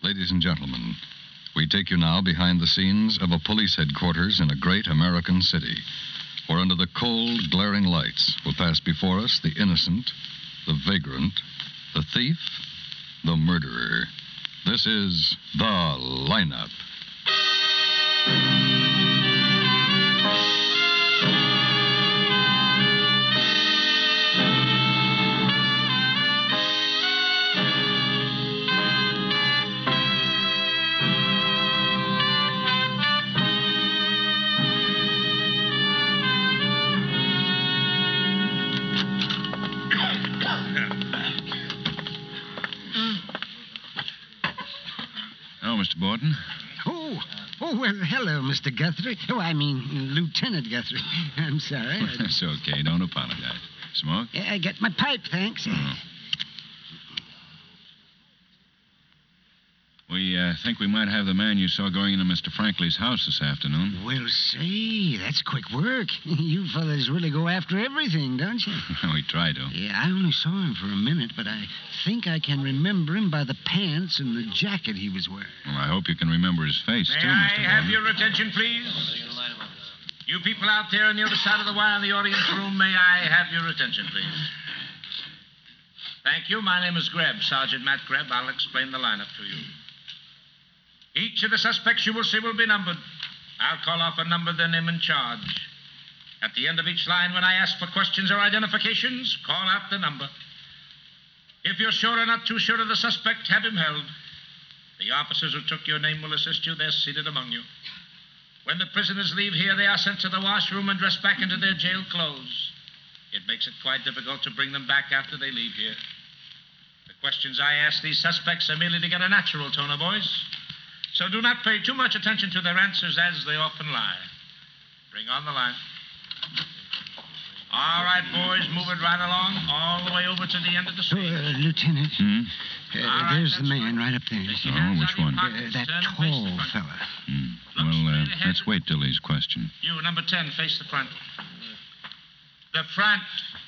Ladies and gentlemen, we take you now behind the scenes of a police headquarters in a great American city, where under the cold, glaring lights will pass before us the innocent, the vagrant, the thief, the murderer. This is The Lineup. Mr. Borton. Well, hello, Mr. Guthrie. Oh, I mean, Lieutenant Guthrie. I'm sorry. That's okay. Don't apologize. Smoke? I get my pipe, thanks. We think we might have the man you saw going into Mr. Frankley's house this afternoon. Well, say, that's quick work. You fellas really go after everything, don't you? We try to. Yeah, I only saw him for a minute, but I think I can remember him by the pants and the jacket he was wearing. Well, I hope you can remember his face, too, Mr. May I have Borton. your attention, please? You people out there on the other side of the wire in the audience room, may I have your attention, please? Thank you. My name is Greb, Sergeant Matt Greb. I'll explain the lineup to you. Each of the suspects you will see will be numbered. I'll call off a number, their name and charge. At the end of each line, when I ask for questions or identifications, call out the number. If you're sure or not too sure of the suspect, have him held. The officers who took your name will assist you. They're seated among you. When the prisoners leave here, they are sent to the washroom and dressed back into their jail clothes. It makes it quite difficult to bring them back after they leave here. The questions I ask these suspects are merely to get a natural tone of voice. So do not pay too much attention to their answers, as they often lie. Bring on the line. All right, boys, move it right along, all the way over to the end of the street. Lieutenant, right, there's the that's man right. right up there. Oh, which one? That tall fella. Well, let's wait till he's questioned. You, number 10, face the front. The front.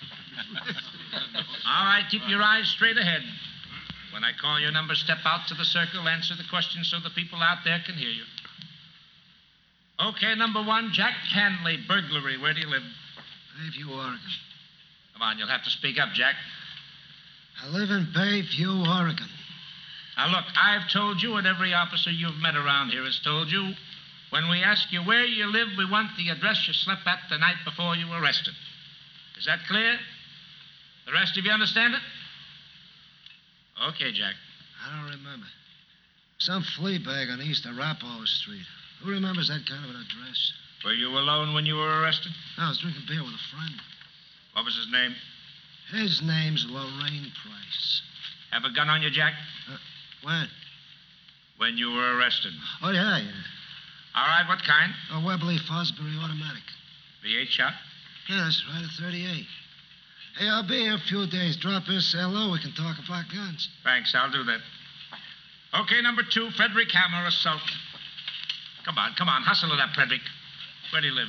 All right, keep your eyes straight ahead. When I call your number, step out to the circle, answer the question so the people out there can hear you. Okay, number 1, Jack Hanley, burglary. Where do you live? Bayview, Oregon. Come on, you'll have to speak up, Jack. I live in Bayview, Oregon. Now, look, I've told you, and every officer you've met around here has told you, when we ask you where you live, we want the address you slept at the night before you were arrested. Is that clear? The rest of you understand it? Okay, Jack. I don't remember. Some flea bag on East Arapahoe Street. Who remembers that kind of an address? Were you alone when you were arrested? No, I was drinking beer with a friend. What was his name? His name's Lorraine Price. Have a gun on you, Jack? When? When you were arrested. Oh, yeah. All right, what kind? A Webley Fosbury automatic. V8 shot? Yeah, that's right, a 38. Hey, I'll be here a few days. Drop in, say hello. We can talk about guns. Thanks, I'll do that. Okay, number 2, Frederick Hammer, assault. Come on, hustle it up, Frederick. Where do you live?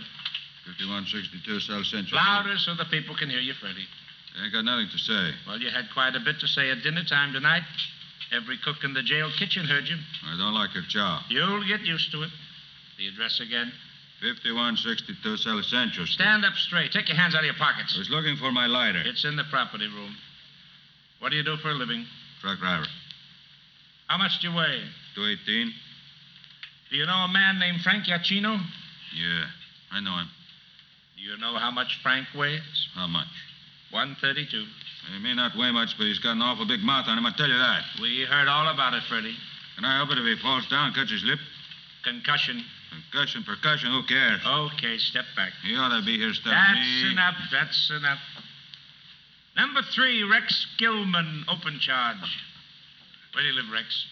5162 South Central. Louder so the people can hear you, Freddie. I ain't got nothing to say. Well, you had quite a bit to say at dinner time tonight. Every cook in the jail kitchen heard you. I don't like your chow. You'll get used to it. The address again. 5162 South Central. Stand up straight. Take your hands out of your pockets. I was looking for my lighter. It's in the property room. What do you do for a living? Truck driver. How much do you weigh? 218. Do you know a man named Frank Yacchino? Yeah, I know him. Do you know how much Frank weighs? How much? 132. He may not weigh much, but he's got an awful big mouth on him, I tell you that. We heard all about it, Freddie. Can I help it if he falls down and cuts his lip? Concussion. Concussion, percussion, who cares? Okay, step back. He ought to be here studying me. That's enough. Number 3, Rex Gilman, open charge. Where do you live, Rex?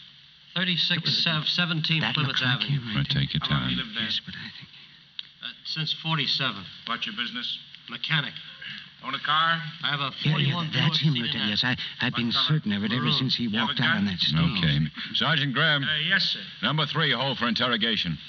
3617 That Plymouth looks like Avenue. him, right Take your How long time. you lived there? Yes, but I think... Since 47. What's your business? Mechanic. Own a car? I have a Yeah, 41 that's him, Buick Lieutenant. Yes, Sedan. I've been What color? certain of it ever Maroon. since he You have walked a out gun? on that stage. Okay. Sergeant Graham. Yes, sir. Number 3, hold for interrogation.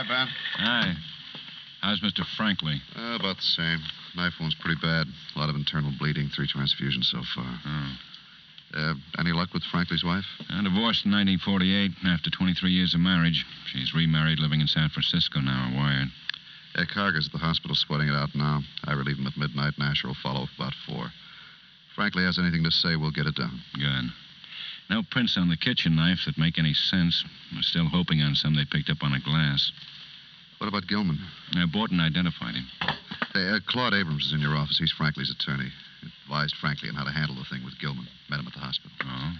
Hi, Ben. Hi. How's Mr. Franklin? About the same. Knife wound's pretty bad. A lot of internal bleeding, 3 transfusions so far. Oh. Any luck with Franklin's wife? Divorced in 1948 after 23 years of marriage. She's remarried, living in San Francisco now, wired. Carger's at the hospital sweating it out now. I relieve him at midnight, and Asher will follow about 4. If Franklin has anything to say, we'll get it done. Good. No prints on the kitchen knife that make any sense. We're still hoping on some they picked up on a glass. What about Gilman? Borton identified him. Hey, Claude Abrams is in your office. He's Franklin's attorney. He advised Franklin on how to handle the thing with Gilman. Met him at the hospital. Oh?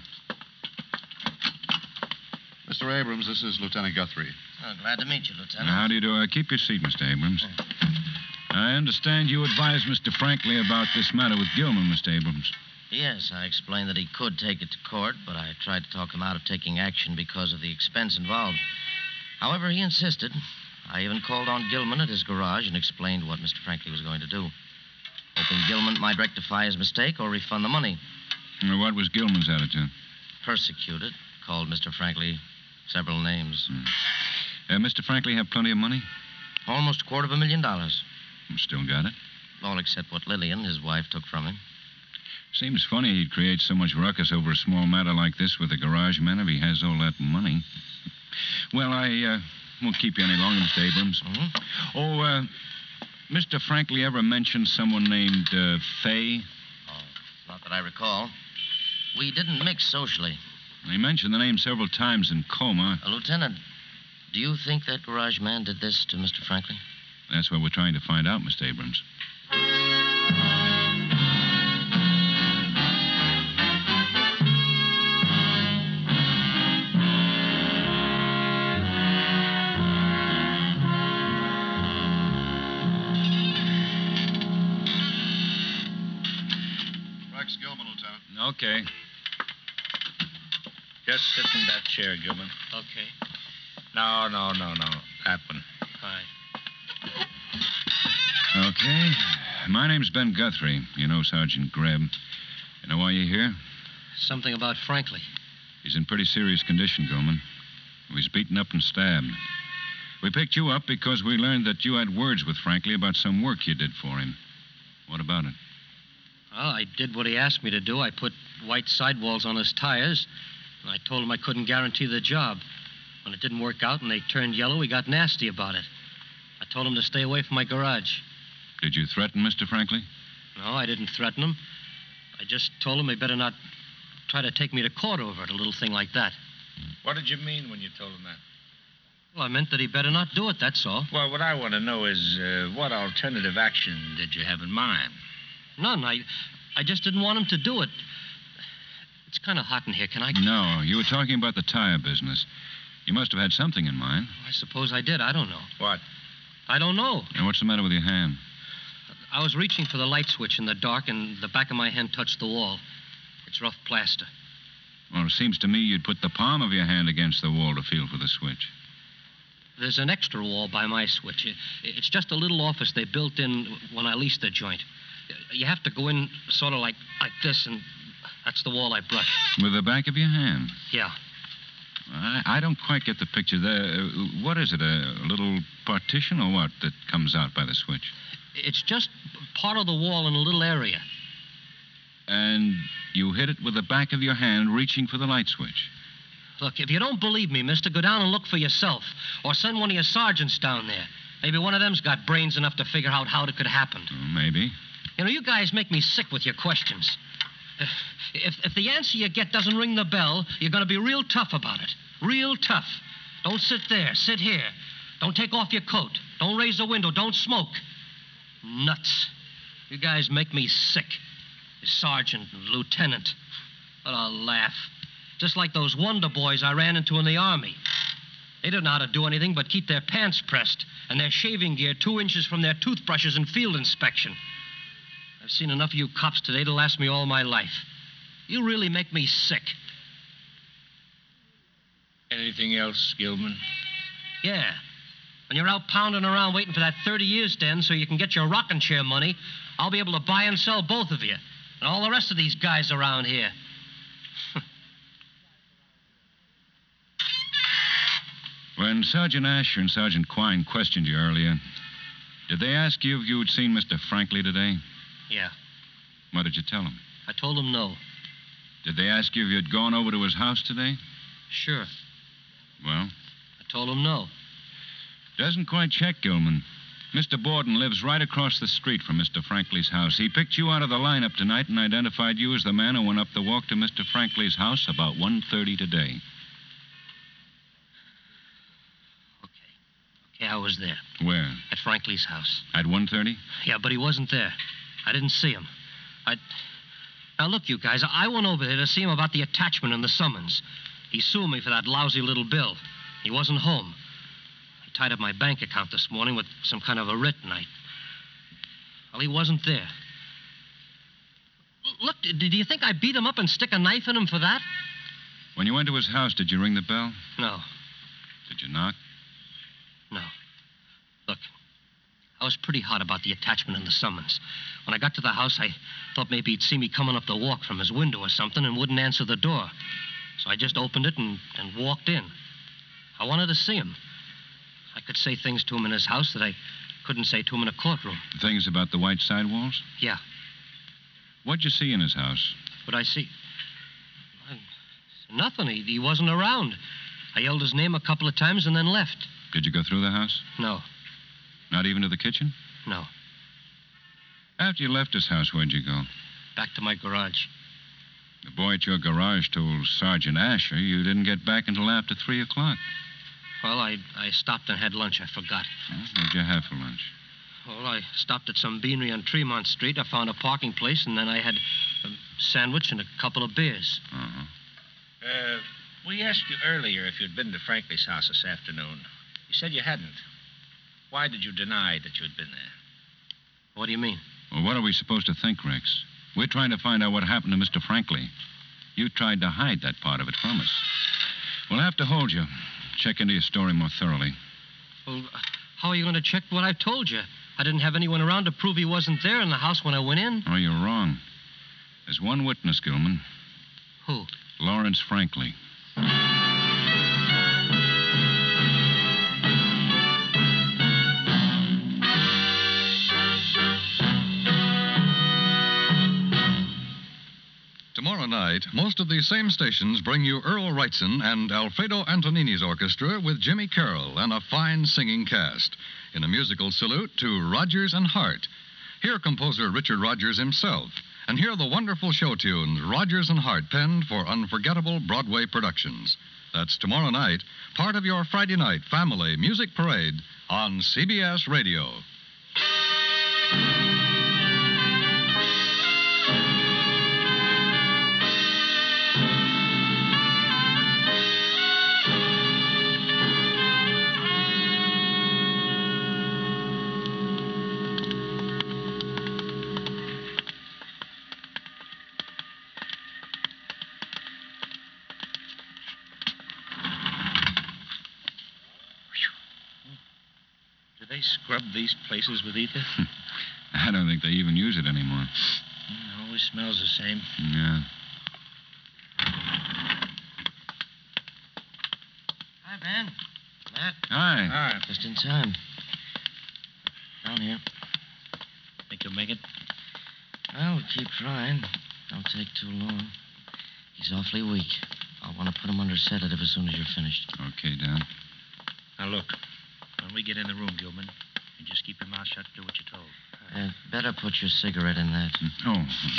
Mr. Abrams, this is Lieutenant Guthrie. Oh, glad to meet you, Lieutenant. How do you do? Keep your seat, Mr. Abrams. I understand you advised Mr. Franklin about this matter with Gilman, Mr. Abrams. Yes, I explained that he could take it to court, but I tried to talk him out of taking action because of the expense involved. However, he insisted. I even called on Gilman at his garage and explained what Mr. Franklin was going to do, hoping Gilman might rectify his mistake or refund the money. What was Gilman's attitude? Persecuted. Called Mr. Franklin several names. Mr. Franklin have plenty of money? Almost $250,000. Still got it? All except what Lillian, his wife, took from him. Seems funny he'd create so much ruckus over a small matter like this with a garage man if he has all that money. Well, I won't keep you any longer, Mr. Abrams. Mm-hmm. Mr. Franklin ever mentioned someone named Fay? Oh, not that I recall. We didn't mix socially. He mentioned the name several times in coma. Lieutenant, do you think that garage man did this to Mr. Franklin? That's what we're trying to find out, Mr. Abrams. Rex Gilman, Lieutenant. Okay. Just sit in that chair, Gilman. Okay. No. That one. Fine. Okay. My name's Ben Guthrie. You know Sergeant Greb. You know why you're here? Something about Franklin. He's in pretty serious condition, Gilman. He was beaten up and stabbed. We picked you up because we learned that you had words with Franklin about some work you did for him. What about it? Well, I did what he asked me to do. I put white sidewalls on his tires, and I told him I couldn't guarantee the job. When it didn't work out and they turned yellow, he got nasty about it. I told him to stay away from my garage. Did you threaten Mr. Franklin? No, I didn't threaten him. I just told him he better not try to take me to court over it, a little thing like that. What did you mean when you told him that? Well, I meant that he better not do it, that's all. Well, what I want to know is what alternative action did you have in mind? None. I just didn't want him to do it. It's kind of hot in here. Can I... No, you were talking about the tire business. You must have had something in mind. I suppose I did. I don't know. What? I don't know. And what's the matter with your hand? I was reaching for the light switch in the dark, and the back of my hand touched the wall. It's rough plaster. Well, it seems to me you'd put the palm of your hand against the wall to feel for the switch. There's an extra wall by my switch. It's just a little office they built in when I leased the joint. You have to go in sort of like this, and that's the wall I brushed. With the back of your hand? Yeah. I don't quite get the picture there. What is it, a little partition or what that comes out by the switch? It's just part of the wall in a little area. And you hit it with the back of your hand, reaching for the light switch. Look, if you don't believe me, mister, go down and look for yourself. Or send one of your sergeants down there. Maybe one of them's got brains enough to figure out how it could happen. Maybe. You know, you guys make me sick with your questions. If the answer you get doesn't ring the bell, you're going to be real tough about it. Real tough. Don't sit there. Sit here. Don't take off your coat. Don't raise the window. Don't smoke. Nuts. You guys make me sick. Sergeant and lieutenant. What a laugh. Just like those wonder boys I ran into in the Army. They didn't know how to do anything but keep their pants pressed and their shaving gear 2 inches from their toothbrushes in field inspection. I've seen enough of you cops today to last me all my life. You really make me sick. Anything else, Gilman? Yeah. When you're out pounding around waiting for that 30 years to end so you can get your rocking chair money, I'll be able to buy and sell both of you. And all the rest of these guys around here. When Sergeant Asher and Sergeant Quine questioned you earlier, did they ask you if you had seen Mr. Frankley today? Yeah. What did you tell them? I told them no. Did they ask you if you'd gone over to his house today? Sure. Well? I told them no. Doesn't quite check, Gilman. Mr. Borden lives right across the street from Mr. Frankley's house. He picked you out of the lineup tonight and identified you as the man who went up the walk to Mr. Frankley's house about 1:30 today. Okay, I was there. Where? At Frankley's house. At 1:30? Yeah, but he wasn't there. I didn't see him. Now, look, you guys, I went over there to see him about the attachment and the summons. He sued me for that lousy little bill. He wasn't home. I tied up my bank account this morning with some kind of a writ, and well, he wasn't there. Look, do you think I beat him up and stick a knife in him for that? When you went to his house, did you ring the bell? No. Did you knock? No. Look, I was pretty hot about the attachment and the summons. When I got to the house, I thought maybe he'd see me coming up the walk from his window or something and wouldn't answer the door. So I just opened it and walked in. I wanted to see him. I could say things to him in his house that I couldn't say to him in a courtroom. Things about the white sidewalls? Yeah. What'd you see in his house? What'd I see? Nothing. He wasn't around. I yelled his name a couple of times and then left. Did you go through the house? No. Not even to the kitchen? No. After you left his house, where'd you go? Back to my garage. The boy at your garage told Sergeant Asher you didn't get back until after 3 o'clock. Well, I stopped and had lunch. I forgot. What'd you have for lunch? Well, I stopped at some beanery on Tremont Street. I found a parking place, and then I had a sandwich and a couple of beers. Uh-huh. We asked you earlier if you'd been to Frankley's house this afternoon. You said you hadn't. Why did you deny that you'd been there? What do you mean? Well, what are we supposed to think, Rex? We're trying to find out what happened to Mr. Frankley. You tried to hide that part of it from us. We'll have to hold you. Check into your story more thoroughly. Well, how are you going to check what I told you? I didn't have anyone around to prove he wasn't there in the house when I went in. Oh, you're wrong. There's one witness, Gilman. Who? Lawrence Frankley. Tomorrow night, most of these same stations bring you Earl Wrightson and Alfredo Antonini's orchestra with Jimmy Carroll and a fine singing cast in a musical salute to Rodgers and Hart. Hear composer Richard Rodgers himself, and hear the wonderful show tunes Rodgers and Hart penned for unforgettable Broadway productions. That's tomorrow night, part of your Friday night family music parade on CBS Radio. Do they scrub these places with ether? I don't think they even use it anymore. It always smells the same. Yeah. Hi, Ben. Matt. Hi. Just in time. Down here. Think you'll make it? Well, we'll keep trying. Don't take too long. He's awfully weak. I'll want to put him under sedative as soon as you're finished. Okay, Dan. Now, look. When we get in the room, Gilman, you just keep your mouth shut and do what you're told. Better put your cigarette in that. Oh.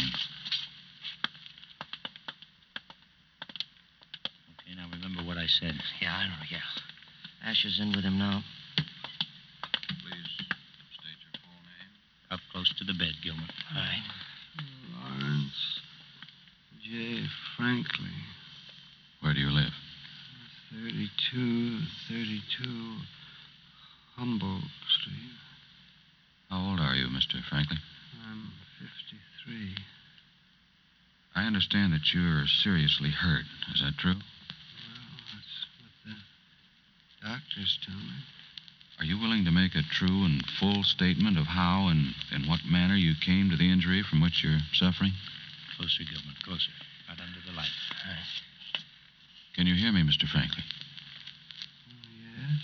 Okay, now remember what I said. Yeah, I know, yeah. Asher's in with him now. Please state your full name. Up close to the bed, Gilman. All right. Lawrence J. Frankley. Where do you live? 3232 Humboldt Street. How old are you, Mr. Frankley? I'm 53. I understand that you're seriously hurt. Is that true? Well, that's what the doctors tell me. Are you willing to make a true and full statement of how and in what manner you came to the injury from which you're suffering? Closer, Gilman, closer. Right under the light. Can you hear me, Mr. Frankley? Yes.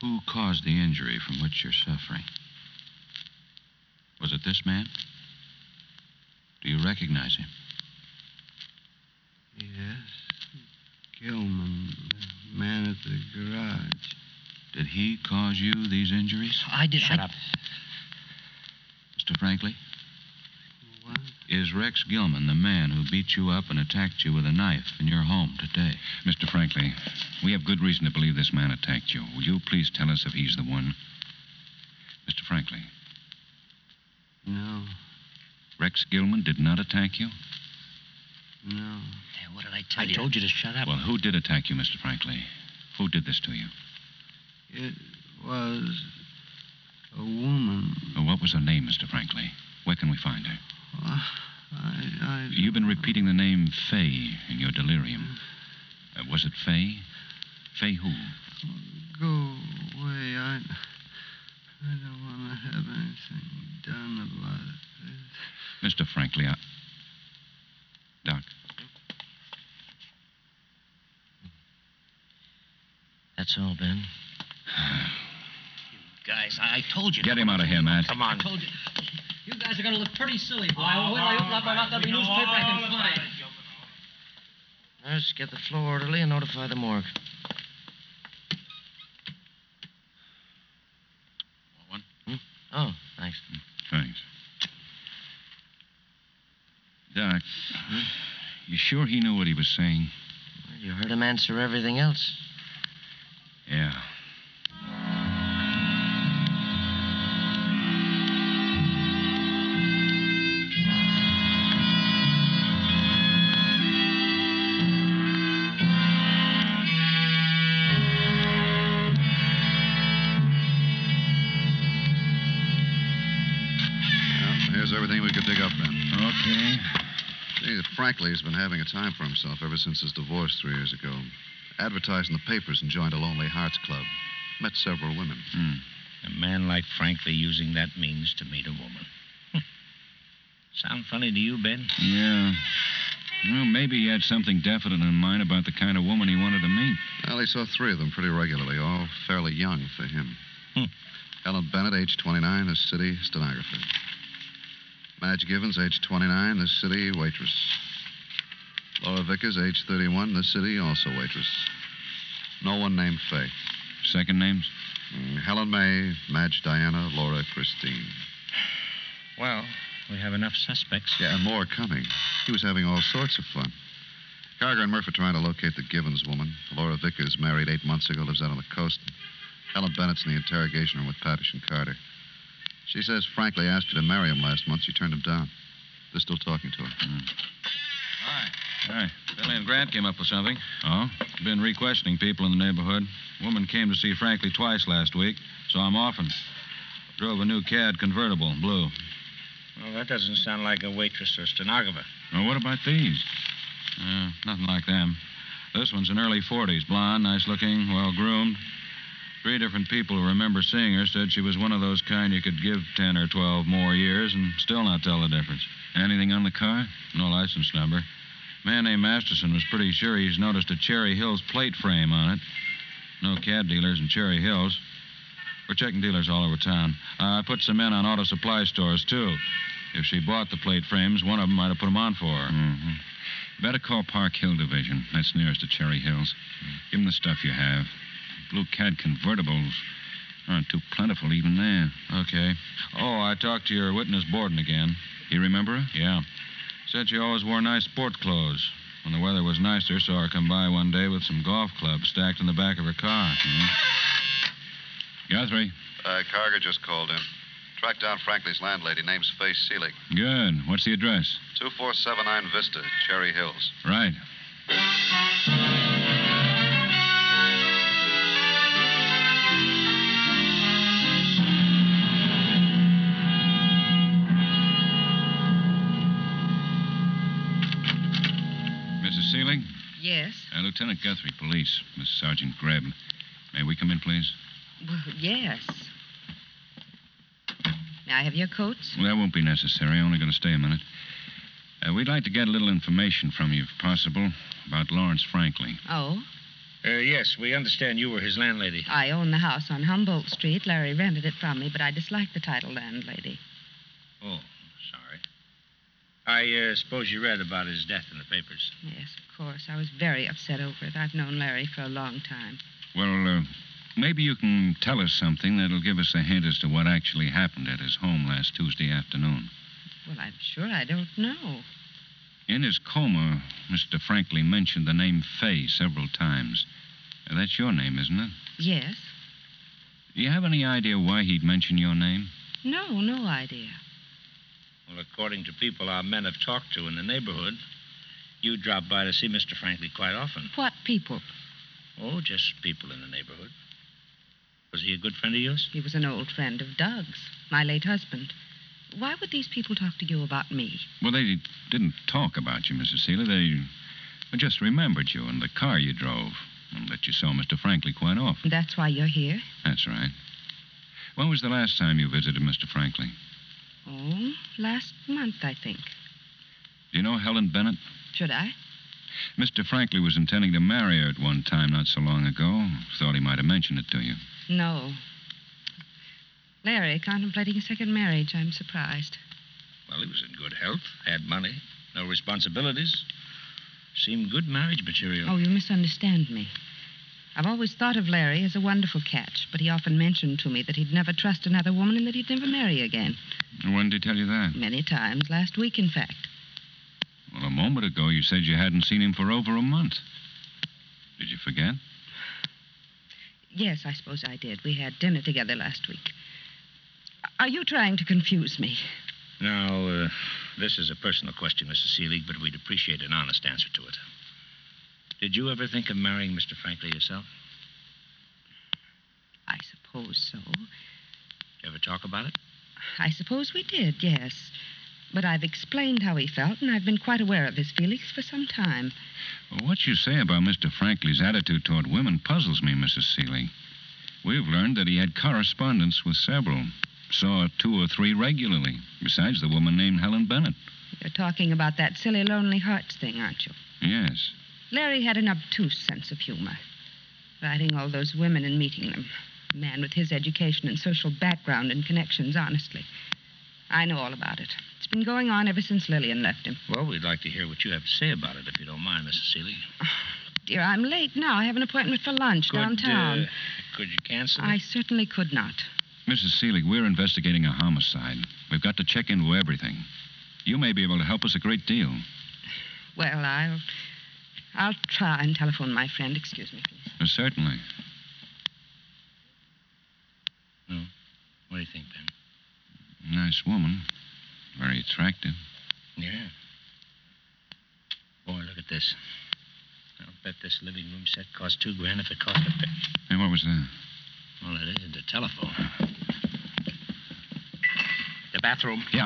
Who caused the injury from which you're suffering? Was it this man? Do you recognize him? Yes. Gilman, the man at the garage. Did he cause you these injuries? I did. Shut up. Mr. Franklin? What? Is Rex Gilman the man who beat you up and attacked you with a knife in your home today? Mr. Franklin, we have good reason to believe this man attacked you. Will you please tell us if he's the one? Mr. Franklin. No. Rex Gilman did not attack you? No. Hey, what did I tell you? I told you to shut up. Well, who did attack you, Mr. Franklin? Who did this to you? It was a woman. Oh, what was her name, Mr. Franklin? Where can we find her? I You've been repeating the name Fay in your delirium. Was it Fay? Fay who? Go away. I don't want to have anything done about it. Mr. Franklin, Doc. That's all, Ben. Guys, I told you. Get him out of here, Matt. Come on. I told you. You guys are going to look pretty silly, boy. Wait till I open up my mouth. Every newspaper I can find. Nurse, get the floor orderly and notify the morgue. One? Oh, thanks. Thanks. Doc, you sure he knew what he was saying? Well, you heard him answer everything else. Yeah. Here's everything we could dig up then. Okay. See, Franklin's been having a time for himself ever since his divorce 3 years ago. Advertised in the papers and joined a Lonely Hearts Club. Met several women. A man like Franklin using that means to meet a woman. Sound funny to you, Ben? Yeah. Well, maybe he had something definite in mind about the kind of woman he wanted to meet. Well, he saw 3 of them pretty regularly, all fairly young for him. Helen Bennett, age 29, this city stenographer. Madge Givens, age 29, this city waitress. Laura Vickers, age 31, this city also waitress. No one named Fay. Second names? Helen May, Madge Diana, Laura Christine. Well, we have enough suspects. Yeah, and more coming. He was having all sorts of fun. Carger and Murph are trying to locate the Givens woman. Laura Vickers, married 8 months ago, lives out on the coast. Helen Bennett's in the interrogation room with Pavish and Carter. She says Franklin asked her to marry him last month. She turned him down. They're still talking to her. Hi. Billy and Grant came up with something. Oh? Been re-questioning people in the neighborhood. Woman came to see Franklin twice last week, so I'm often. Drove a new CAD convertible, blue. Well, that doesn't sound like a waitress or stenographer. Well, what about these? Nothing like them. This one's in early 40s, blonde, nice-looking, well-groomed. 3 different people who remember seeing her said she was one of those kind you could give 10 or 12 more years and still not tell the difference. Anything on the car? No license number. Man named Masterson was pretty sure he's noticed a Cherry Hills plate frame on it. No cab dealers in Cherry Hills. We're checking dealers all over town. I put some in on auto supply stores, too. If she bought the plate frames, one of them might have put them on for her. Mm-hmm. Better call Park Hill Division. That's nearest to Cherry Hills. Give them the stuff you have. Blue CAD convertibles aren't too plentiful even there. Okay. Oh, I talked to your witness Borden again. You remember her? Yeah. Said she always wore nice sport clothes. When the weather was nicer, saw her come by one day with some golf clubs stacked in the back of her car. Guthrie. Carger just called in. Tracked down Franklin's landlady. Name's Fay Seelig. Good. What's the address? 2479 Vista, Cherry Hills. Right. Mrs. Seelig? Yes? Lieutenant Guthrie, police. Miss Sergeant Greb. May we come in, please? Well, yes. May I have your coats? Well, that won't be necessary. I'm only going to stay a minute. We'd like to get a little information from you, if possible, about Lawrence Franklin. Oh? Yes, we understand you were his landlady. I own the house on Humboldt Street. Larry rented it from me, but I dislike the title landlady. Oh, sorry. I suppose you read about his death in the papers. Yes, of course. I was very upset over it. I've known Larry for a long time. Well, maybe you can tell us something that'll give us a hint as to what actually happened at his home last Tuesday afternoon. Well, I'm sure I don't know. In his coma, Mr. Franklin mentioned the name Fay several times. That's your name, isn't it? Yes? Do you have any idea why he'd mention your name? No idea. Well, according to people our men have talked to in the neighborhood, you drop by to see Mr. Franklin quite often. What people? Oh, just people in the neighborhood. Was he a good friend of yours? He was an old friend of Doug's, my late husband. Why would these people talk to you about me? Well, they didn't talk about you, Mrs. Seeley. They just remembered you and the car you drove, and that you saw Mr. Franklin quite often. That's why you're here? That's right. When was the last time you visited Mr. Franklin? Oh, last month, I think. Do you know Helen Bennett? Should I? Mr. Franklin was intending to marry her at one time not so long ago. Thought he might have mentioned it to you. No. Larry, contemplating a second marriage. I'm surprised. Well, he was in good health, had money, no responsibilities. Seemed good marriage material. Oh, you misunderstand me. I've always thought of Larry as a wonderful catch, but he often mentioned to me that he'd never trust another woman and that he'd never marry again. When did he tell you that? Many times. Last week, in fact. Well, a moment ago you said you hadn't seen him for over a month. Did you forget? Yes, I suppose I did. We had dinner together last week. Are you trying to confuse me? Now, this is a personal question, Mrs. Seelig, but we'd appreciate an honest answer to it. Did you ever think of marrying Mr. Franklin yourself? I suppose so. Ever talk about it? I suppose we did, yes. But I've explained how he felt, and I've been quite aware of his feelings for some time. Well, what you say about Mr. Franklin's attitude toward women puzzles me, Mrs. Seelig. We've learned that he had correspondence with several. Saw 2 or 3 regularly, besides the woman named Helen Bennett. You're talking about that silly Lonely Hearts thing, aren't you? Yes. Larry had an obtuse sense of humor. Writing all those women and meeting them. A man with his education and social background and connections, honestly. I know all about it. It's been going on ever since Lillian left him. Well, we'd like to hear what you have to say about it, if you don't mind, Mrs. Seelig. Dear, I'm late now. I have an appointment for lunch downtown. Could you cancel it? I certainly could not. Mrs. Seelig, we're investigating a homicide. We've got to check into everything. You may be able to help us a great deal. Well, I'll try and telephone my friend. Excuse me, please. Certainly. No. What do you think, Ben? Nice woman. Very attractive. Yeah. Boy, look at this. I'll bet this living room set cost $2,000 if it cost a bit. Hey, what was that? Well, it isn't a telephone. The bathroom. Yeah.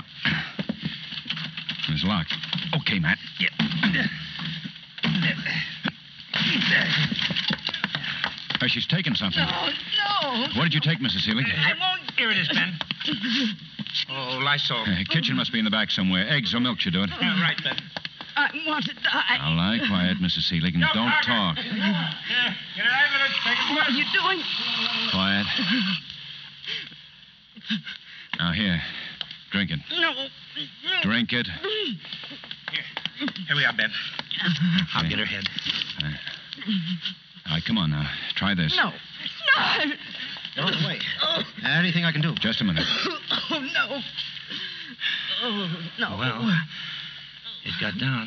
It's locked. Okay, Matt. Yeah. She's taken something. No. What did you take, Mrs. Seelig? I won't. Here it is, Ben. Oh, Lysol. Kitchen must be in the back somewhere. Eggs or milk should do it. Right, Ben. I want to die. Now lie quiet, Mrs. Seelig, and don't talk. Get an ambulance. Take him. What are you doing? Quiet. Now, here. Drink it. No. Drink it. Here we are, Ben. I'll get her head. All right, come on now. Try this. No. Don't wait. Anything I can do? Just a minute. Oh, no. Oh, no. Well, it got down.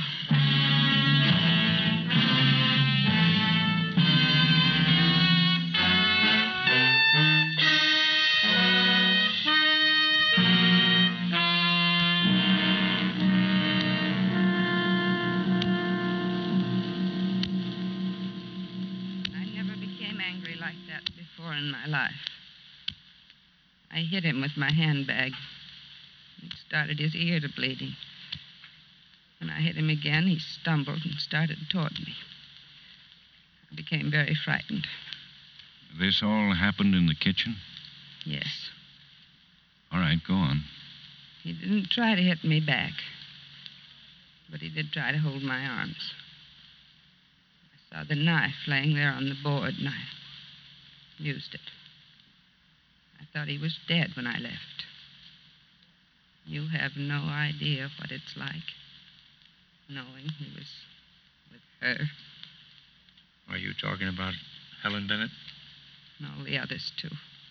In my life. I hit him with my handbag. It started his ear to bleeding. When I hit him again, he stumbled and started toward me. I became very frightened. This all happened in the kitchen? Yes. All right, go on. He didn't try to hit me back, but he did try to hold my arms. I Saw the knife laying there on the board, and I used it. I thought he was dead when I left. You have no idea what it's like, knowing he was with her. Are you talking about Helen Bennett? And all the others, too.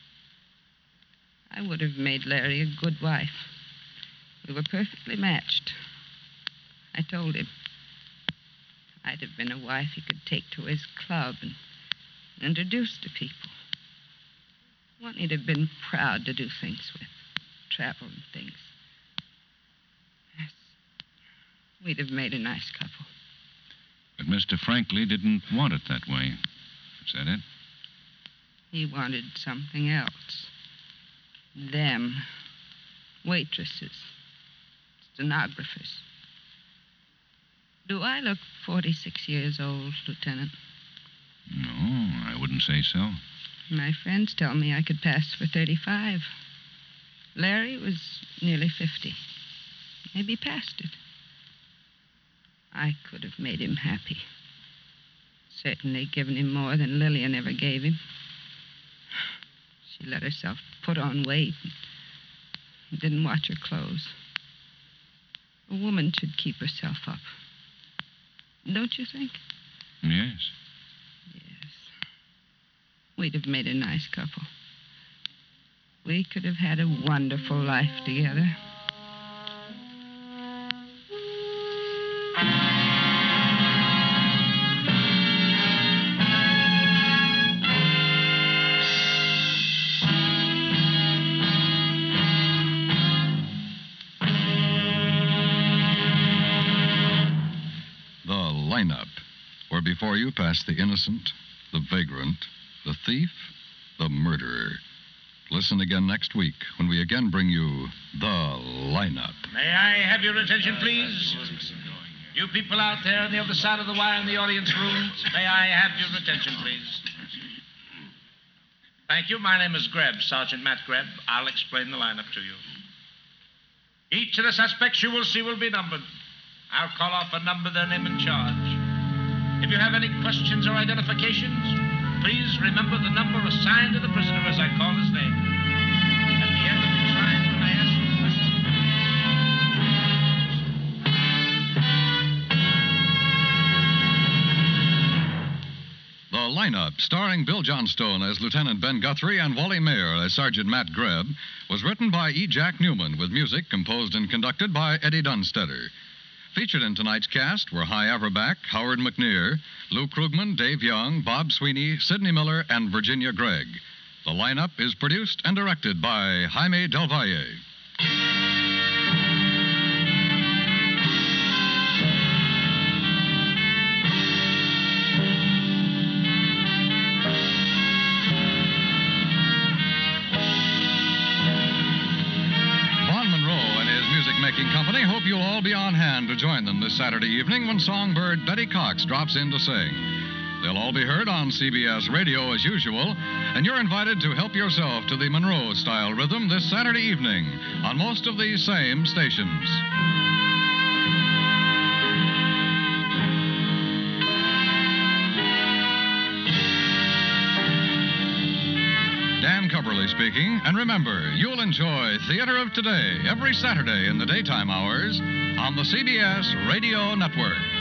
I would have made Larry a good wife. We were perfectly matched. I told him I'd have been a wife he could take to his club and introduce to people. One he'd have been proud to do things with, travel and things. Yes, we'd have made a nice couple. But Mr. Franklin didn't want it that way. Is that it? He wanted something else. Them. Waitresses. Stenographers. Do I look 46 years old, Lieutenant? No, I wouldn't say so. My friends tell me I could pass for 35. Larry was nearly 50. Maybe past it. I could have made him happy. Certainly given him more than Lillian ever gave him. She let herself put on weight and didn't watch her clothes. A woman should keep herself up. Don't you think? Yes. Yes. We'd have made a nice couple. We could have had a wonderful life together. Lineup, where before you pass the innocent, the vagrant, the thief, the murderer. Listen again next week when we again bring you The Lineup. May I have your attention, please? You people out there on the other side of the wire in the audience room, may I have your attention, please? Thank you. My name is Greb, Sergeant Matt Greb. I'll explain the lineup to you. Each of the suspects you will see will be numbered. I'll call off a number, their name and charge. If you have any questions or identifications, please remember the number assigned to the prisoner as I call his name. At the end of each line, when I ask you The Lineup, starring Bill Johnstone as Lieutenant Ben Guthrie and Wally Mayer as Sergeant Matt Greb, was written by E. Jack Newman with music composed and conducted by Eddie Dunstetter. Featured in tonight's cast were Hy Averback, Howard McNear, Lou Krugman, Dave Young, Bob Sweeney, Sidney Miller, and Virginia Gregg. The Lineup is produced and directed by Jaime Del Valle. Making company hope you'll all be on hand to join them this Saturday evening when songbird Betty Cox drops in to sing. They'll all be heard on CBS Radio as usual, and you're invited to help yourself to the Monroe-style rhythm this Saturday evening on most of these same stations. Dan Coverly speaking, and remember, you'll enjoy Theater of Today every Saturday in the daytime hours on the CBS Radio Network.